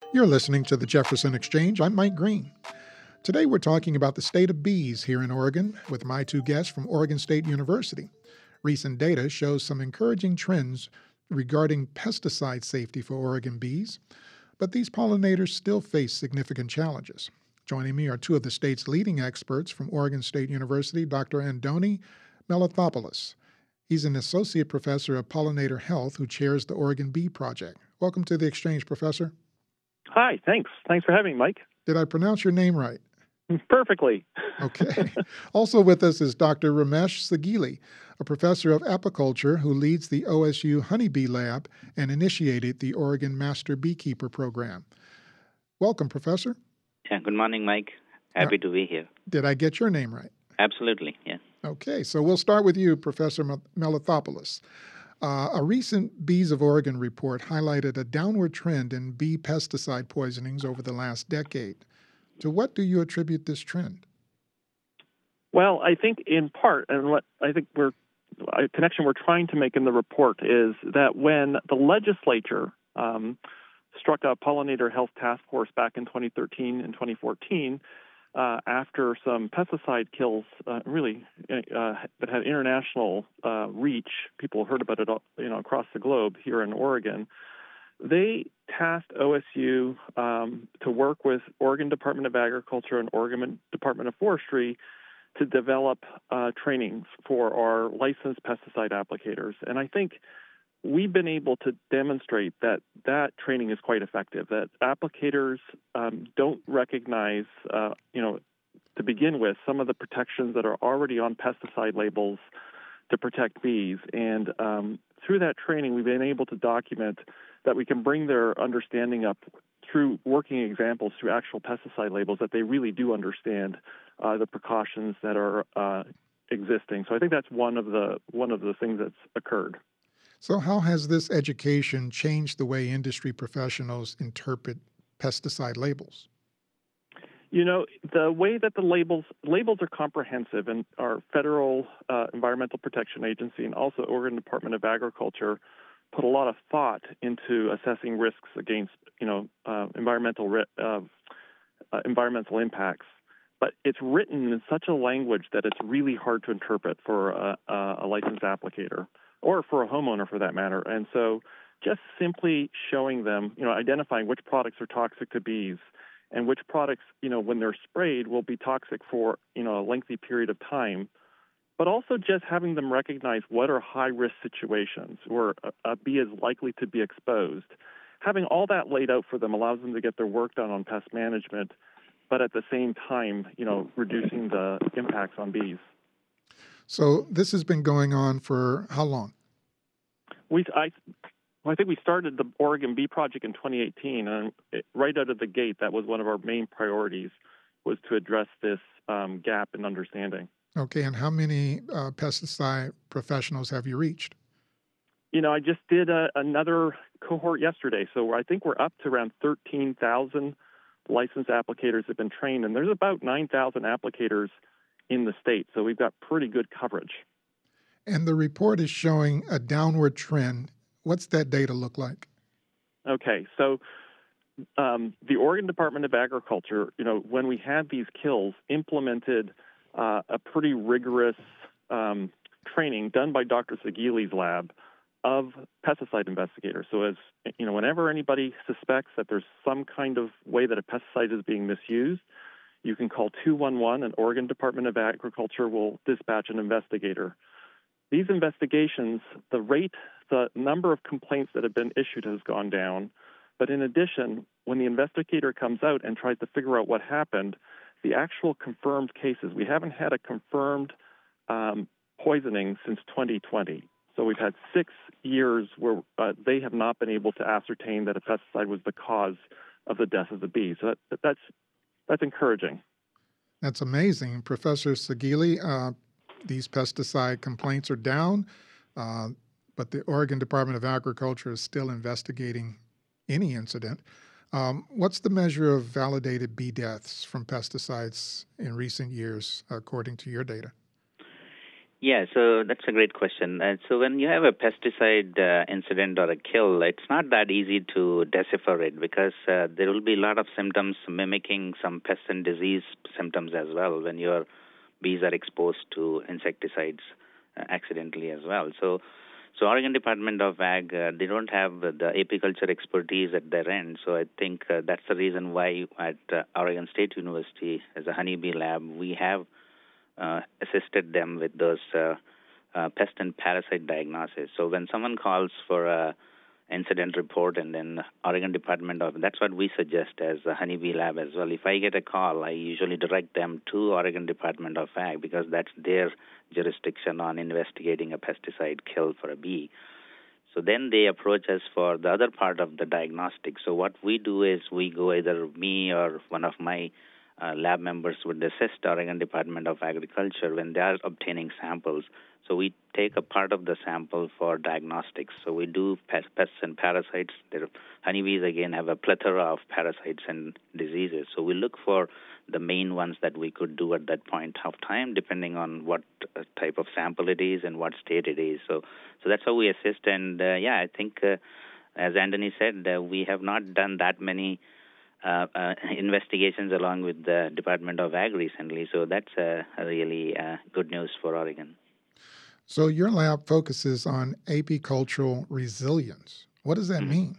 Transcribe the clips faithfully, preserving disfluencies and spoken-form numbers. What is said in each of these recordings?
You're listening to the Jefferson Exchange. I'm Mike Green. Today we're talking about the state of bees here in Oregon with my two guests from Oregon State University. Recent data shows some encouraging trends regarding pesticide safety for Oregon bees, but these pollinators still face significant challenges. Joining me are two of the state's leading experts from Oregon State University, Doctor Andoni Melathopoulos. He's an associate professor of pollinator health who chairs the Oregon Bee Project. Welcome to the Exchange, Professor. Hi, thanks. Thanks for having me, Mike. Did I pronounce your name right? Perfectly. Okay. Also with us is Doctor Ramesh Sagili, a professor of apiculture who leads the O S U Honeybee Lab and initiated the Oregon Master Beekeeper Program. Welcome, Professor. Yeah, good morning, Mike. Happy Uh, to be here. Did I get your name right? Absolutely, yeah. Okay, so we'll start with you, Professor Melathopoulos. Uh, a recent Bees of Oregon report highlighted a downward trend in bee pesticide poisonings over the last decade. To what do you attribute this trend? Well, I think in part, and what I think we're a connection we're trying to make in the report is that when the legislature um, struck a pollinator health task force back in twenty thirteen and twenty fourteen, uh, after some pesticide kills, uh, really uh, that had international uh, reach, people heard about it, all, you know, across the globe here in Oregon. They tasked O S U um, to work with Oregon Department of Agriculture and Oregon Department of Forestry to develop uh, trainings for our licensed pesticide applicators. And I think we've been able to demonstrate that that training is quite effective, that applicators um, don't recognize, uh, you know, to begin with, some of the protections that are already on pesticide labels to protect bees. And um, through that training, we've been able to document that we can bring their understanding up through working examples, through actual pesticide labels, that they really do understand uh, the precautions that are uh, existing. So I think that's one of the one of the things that's occurred. So how has this education changed the way industry professionals interpret pesticide labels? You know, the way that the labels labels are comprehensive, and our federal uh, Environmental Protection Agency and also Oregon Department of Agriculture put a lot of thought into assessing risks against, you know, uh, environmental ri- uh, uh, environmental impacts. But it's written in such a language that it's really hard to interpret for a, a licensed applicator or for a homeowner, for that matter. And so, just simply showing them, you know, identifying which products are toxic to bees and which products, you know, when they're sprayed, will be toxic for, you know, a lengthy period of time. But also just having them recognize what are high-risk situations where a, a bee is likely to be exposed. Having all that laid out for them allows them to get their work done on pest management, but at the same time, you know, reducing the impacts on bees. So this has been going on for how long? We, I, well, I think we started the Oregon Bee Project in twenty eighteen, and it, right out of the gate, that was one of our main priorities, was to address this um, gap in understanding. Okay, and how many uh, pesticide professionals have you reached? You know, I just did a, another cohort yesterday, so I think we're up to around thirteen thousand licensed applicators have been trained, and there's about nine thousand applicators in the state, so we've got pretty good coverage. And the report is showing a downward trend. What's that data look like? Okay, so um, the Oregon Department of Agriculture, you know, when we had these kills, implemented uh, a pretty rigorous um, training done by Doctor Sagili's lab of pesticide investigators. So as, you know, whenever anybody suspects that there's some kind of way that a pesticide is being misused, you can call two one one, and Oregon Department of Agriculture will dispatch an investigator. These investigations, the rate, the number of complaints that have been issued has gone down. But in addition, when the investigator comes out and tries to figure out what happened, the actual confirmed cases, we haven't had a confirmed um, poisoning since twenty twenty. So we've had six years where uh, they have not been able to ascertain that a pesticide was the cause of the death of the bees. So that, that's that's encouraging. That's amazing. Professor Sagili, uh, these pesticide complaints are down, uh, but the Oregon Department of Agriculture is still investigating any incident. Um, what's the measure of validated bee deaths from pesticides in recent years, according to your data? Yeah, so that's a great question. Uh, so when you have a pesticide uh, incident or a kill, it's not that easy to decipher it because uh, there will be a lot of symptoms mimicking some pest and disease symptoms as well when your bees are exposed to insecticides uh, accidentally as well. So, so Oregon Department of Ag, uh, they don't have the apiculture expertise at their end. So I think uh, that's the reason why at uh, Oregon State University, as a honeybee lab, we have uh, assisted them with those uh, uh, pest and parasite diagnosis. So when someone calls for a incident report and then Oregon Department of, that's what we suggest as a honeybee lab as well. If I get a call, I usually direct them to Oregon Department of Ag because that's their jurisdiction on investigating a pesticide kill for a bee. So then they approach us for the other part of the diagnostic. So what we do is we go, either me or one of my uh, lab members would assist Oregon Department of Agriculture when they are obtaining samples. So we take a part of the sample for diagnostics. So we do pest, pests and parasites. Their honeybees, again, have a plethora of parasites and diseases. So we look for the main ones that we could do at that point of time, depending on what type of sample it is and what state it is. So so that's how we assist. And, uh, yeah, I think, uh, as Anthony said, uh, we have not done that many uh, uh, investigations along with the Department of Ag recently. So that's uh, really uh, good news for Oregon. So your lab focuses on apicultural resilience. What does that mm-hmm. mean?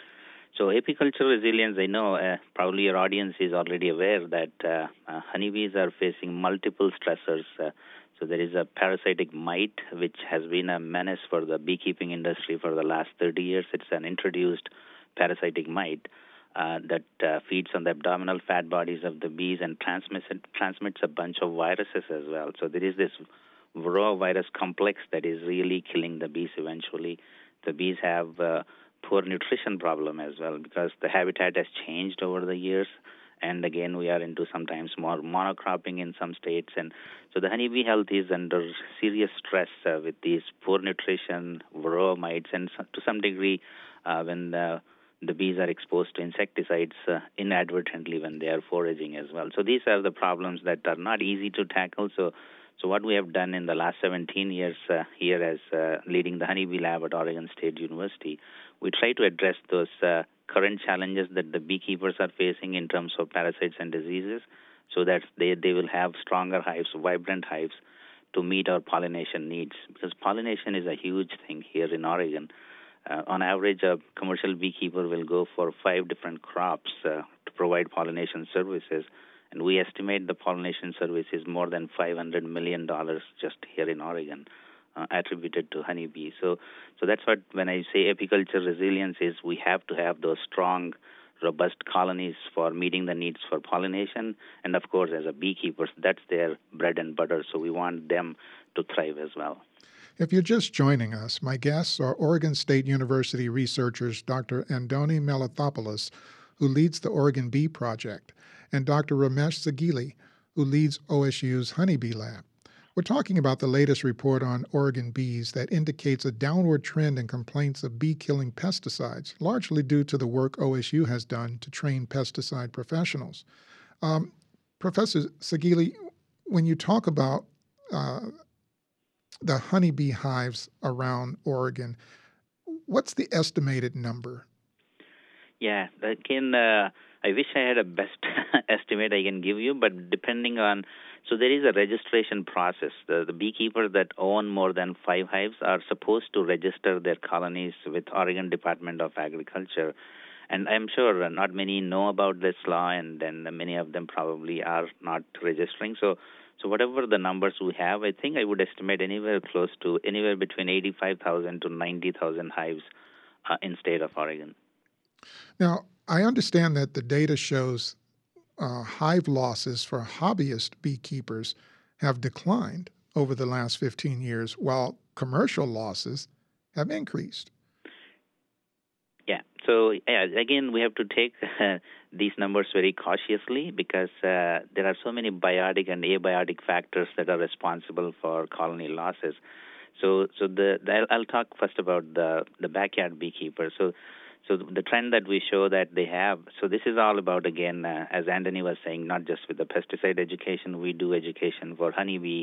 So apicultural resilience, I know uh, probably your audience is already aware that uh, uh, honeybees are facing multiple stressors. Uh, so there is a parasitic mite, which has been a menace for the beekeeping industry for the last thirty years. It's an introduced parasitic mite uh, that uh, feeds on the abdominal fat bodies of the bees and transmits, transmits a bunch of viruses as well. So there is this Varroa virus complex that is really killing the bees eventually. The bees have uh, poor nutrition problem as well because the habitat has changed over the years. And again, we are into sometimes more monocropping in some states. And so the honeybee health is under serious stress uh, with these poor nutrition, Varroa mites, and to some degree uh, when the, the bees are exposed to insecticides uh, inadvertently when they are foraging as well. So these are the problems that are not easy to tackle. So So what we have done in the last seventeen years uh, here as uh, leading the honeybee lab at Oregon State University, we try to address those uh, current challenges that the beekeepers are facing in terms of parasites and diseases so that they, they will have stronger hives, vibrant hives to meet our pollination needs. Because pollination is a huge thing here in Oregon. Uh, on average, a commercial beekeeper will go for five different crops uh, to provide pollination services. And we estimate the pollination service is more than five hundred million dollars just here in Oregon, uh, attributed to honeybees. So, so that's what, when I say apiculture resilience, is we have to have those strong, robust colonies for meeting the needs for pollination. And, of course, as a beekeepers, that's their bread and butter. So we want them to thrive as well. If you're just joining us, my guests are Oregon State University researchers Doctor Andoni Melathopoulos, who leads the Oregon Bee Project, and Doctor Ramesh Sagili, who leads O S U's Honeybee Lab. We're talking about the latest report on Oregon bees that indicates a downward trend in complaints of bee-killing pesticides, largely due to the work O S U has done to train pesticide professionals. Um, Professor Sagili, when you talk about uh, the honeybee hives around Oregon, what's the estimated number? Yeah, again, uh, I wish I had a best estimate I can give you, but depending on, so there is a registration process. The, the beekeepers that own more than five hives are supposed to register their colonies with Oregon Department of Agriculture. And I'm sure not many know about this law, and then many of them probably are not registering. So, so whatever the numbers we have, I think I would estimate anywhere close to anywhere between eighty-five thousand to ninety thousand hives uh, in state of Oregon. Now, I understand that the data shows uh, hive losses for hobbyist beekeepers have declined over the last fifteen years, while commercial losses have increased. Yeah. So, yeah, again, we have to take uh, these numbers very cautiously because uh, there are so many biotic and abiotic factors that are responsible for colony losses. So, so the, the I'll talk first about the, the backyard beekeeper. So, So the trend that we show that they have, so this is all about, again, uh, as Anthony was saying, not just with the pesticide education, we do education for honeybee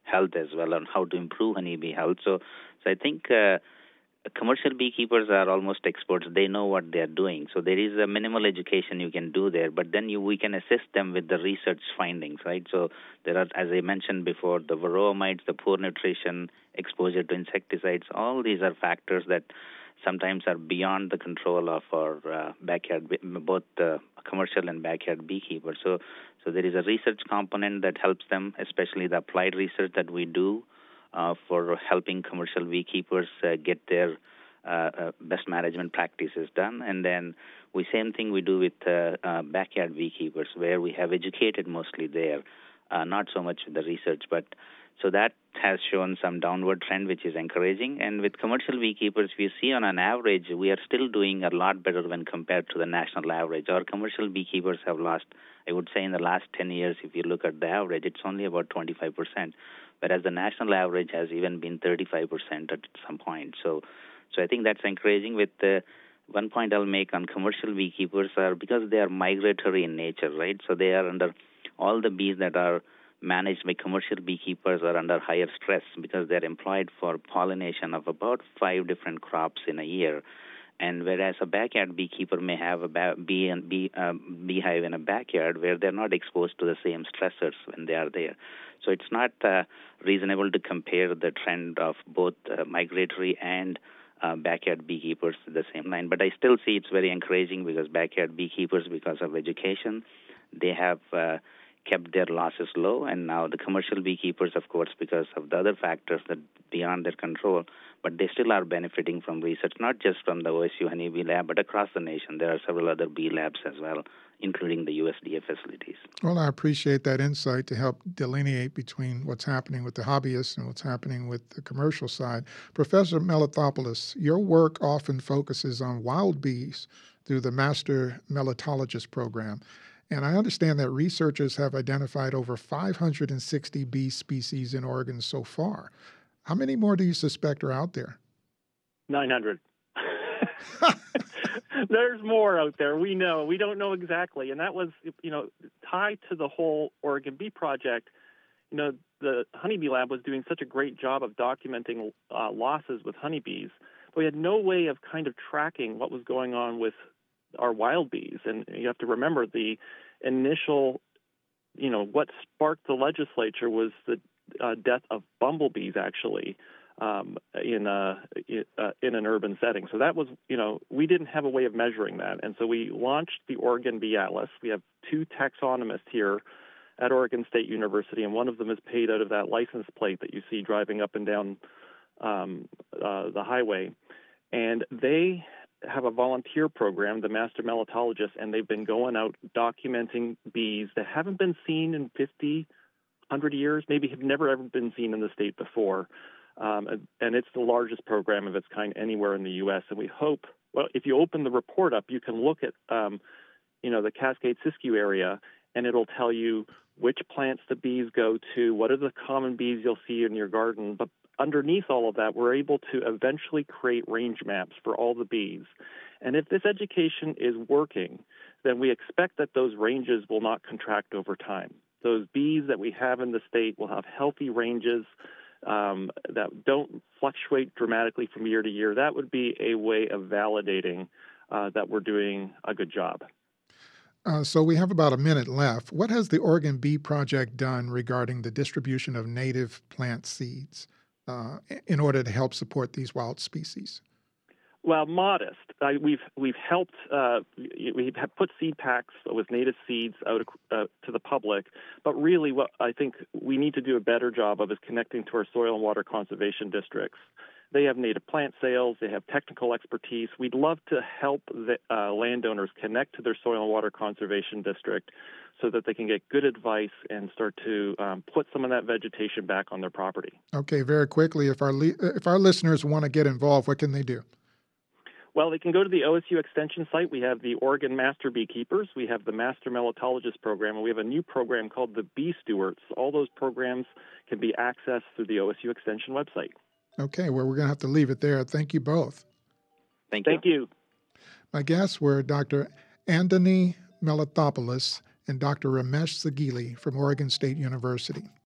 health as well, on how to improve honeybee health. So, so I think uh, commercial beekeepers are almost experts. They know what they are doing. So there is a minimal education you can do there, but then you we can assist them with the research findings, right? So there are, as I mentioned before, the varroa mites, the poor nutrition, exposure to insecticides. All these are factors that sometimes are beyond the control of our uh, backyard, both uh, commercial and backyard beekeepers. So, so there is a research component that helps them, especially the applied research that we do uh, for helping commercial beekeepers uh, get their uh, uh, best management practices done. And then we same thing we do with uh, uh, backyard beekeepers, where we have educated mostly there, uh, not so much with the research, but so that has shown some downward trend, which is encouraging. And with commercial beekeepers, we see on an average, we are still doing a lot better when compared to the national average. Our commercial beekeepers have lost, I would say in the last ten years, if you look at the average, it's only about twenty-five percent, whereas the national average has even been thirty-five percent at some point. So, so I think that's encouraging. With the one point I'll make on commercial beekeepers are because they are migratory in nature, right? So they are under all the bees that are managed by commercial beekeepers are under higher stress because they're employed for pollination of about five different crops in a year. And whereas a backyard beekeeper may have a ba- bee and bee, uh, beehive in a backyard where they're not exposed to the same stressors when they are there. So it's not uh, reasonable to compare the trend of both uh, migratory and uh, backyard beekeepers to the same line. But I still see it's very encouraging because backyard beekeepers, because of education, they have uh, kept their losses low, and now the commercial beekeepers, of course, because of the other factors that beyond their control, but they still are benefiting from research, not just from the O S U Honeybee Lab, but across the nation. There are several other bee labs as well, including the U S D A facilities. Well, I appreciate that insight to help delineate between what's happening with the hobbyists and what's happening with the commercial side. Professor Melitopoulos, your work often focuses on wild bees through the Master Melitologist program. And I understand that researchers have identified over five hundred sixty bee species in Oregon so far. How many more do you suspect are out there? nine hundred. There's more out there. We know. We don't know exactly. And that was, you know, tied to the whole Oregon Bee Project. You know, the Honeybee Lab was doing such a great job of documenting uh, losses with honeybees, but we had no way of kind of tracking what was going on with our wild bees. And you have to remember the initial, you know, what sparked the legislature was the uh, death of bumblebees, actually, um, in, a, uh, in an urban setting. So that was, you know, we didn't have a way of measuring that. And so we launched the Oregon Bee Atlas. We have two taxonomists here at Oregon State University, and one of them is paid out of that license plate that you see driving up and down um, uh, the highway. And they have a volunteer program, the Master Melitologists, and they've been going out documenting bees that haven't been seen in fifty, one hundred years, maybe have never ever been seen in the state before. Um, and it's the largest program of its kind anywhere in the U S. And we hope, well, if you open the report up, you can look at, um, you know, the Cascade-Siskiyou area, and it'll tell you which plants the bees go to, what are the common bees you'll see in your garden. But underneath all of that, we're able to eventually create range maps for all the bees. And if this education is working, then we expect that those ranges will not contract over time. Those bees that we have in the state will have healthy ranges um, that don't fluctuate dramatically from year to year. That would be a way of validating uh, that we're doing a good job. Uh, so we have about a minute left. What has the Oregon Bee Project done regarding the distribution of native plant seeds uh, in order to help support these wild species? Well, modest. Uh, we've we've helped. Uh, we have put seed packs with native seeds out uh, to the public. But really, what I think we need to do a better job of is connecting to our soil and water conservation districts. They have native plant sales. They have technical expertise. We'd love to help the uh, landowners connect to their soil and water conservation district so that they can get good advice and start to um, put some of that vegetation back on their property. Okay, very quickly, if our li- if our listeners want to get involved, what can they do? Well, they can go to the O S U Extension site. We have the Oregon Master Beekeepers. We have the Master Melitologist program, and we have a new program called the Bee Stewards. All those programs can be accessed through the O S U Extension website. Okay, well, we're going to have to leave it there. Thank you both. Thank you. Thank you. My guests were Doctor Andoni Melitopoulos and Doctor Ramesh Sagili from Oregon State University.